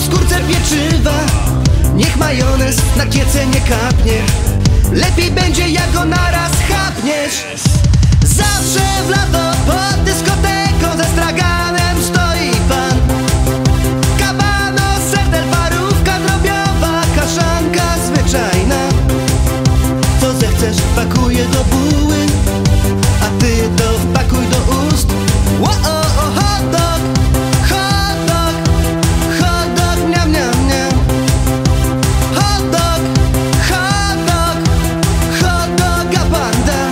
skórce pieczywa. Niech majonez na kiece nie kapnie. Lepiej będzie jak go naraz chapniesz. Zawsze w lato pod dyskoteką ze straganem stoi pan. Kabano, serdel, parówka drobiowa, kaszanka zwyczajna. Co zechcesz pakuję do buły, a ty to wpakuj do ust. Hot dog, hot dog, hot dog, miam, miam, miam. Hot dog, hot dog, hot doga panda.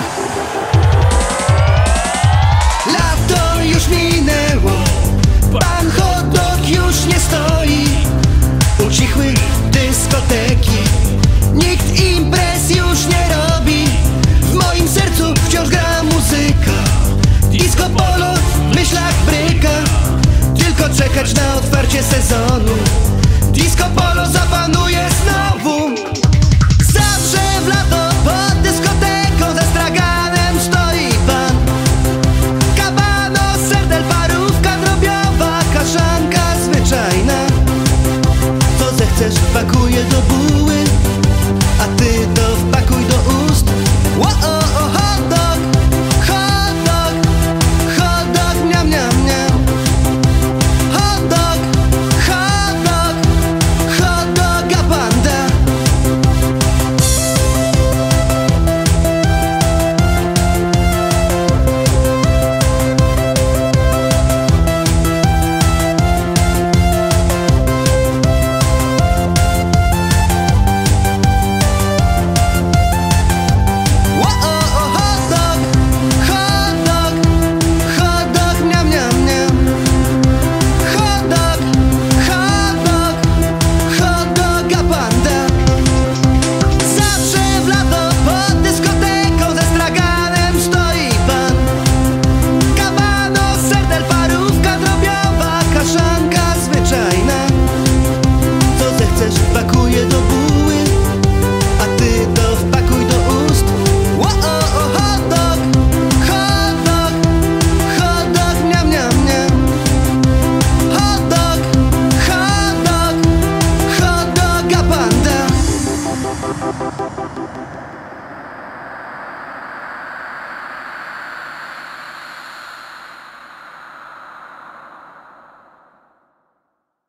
Lato już minęło, pan hot dog już nie stoi. Ucichły dyskoteki, nikt imprez już nie robi. W moim sercu wciąż gra muzyka. Disco polo w myślach bryka. Tylko czekać na otwarcie sezonu. Disco polo zapanuje.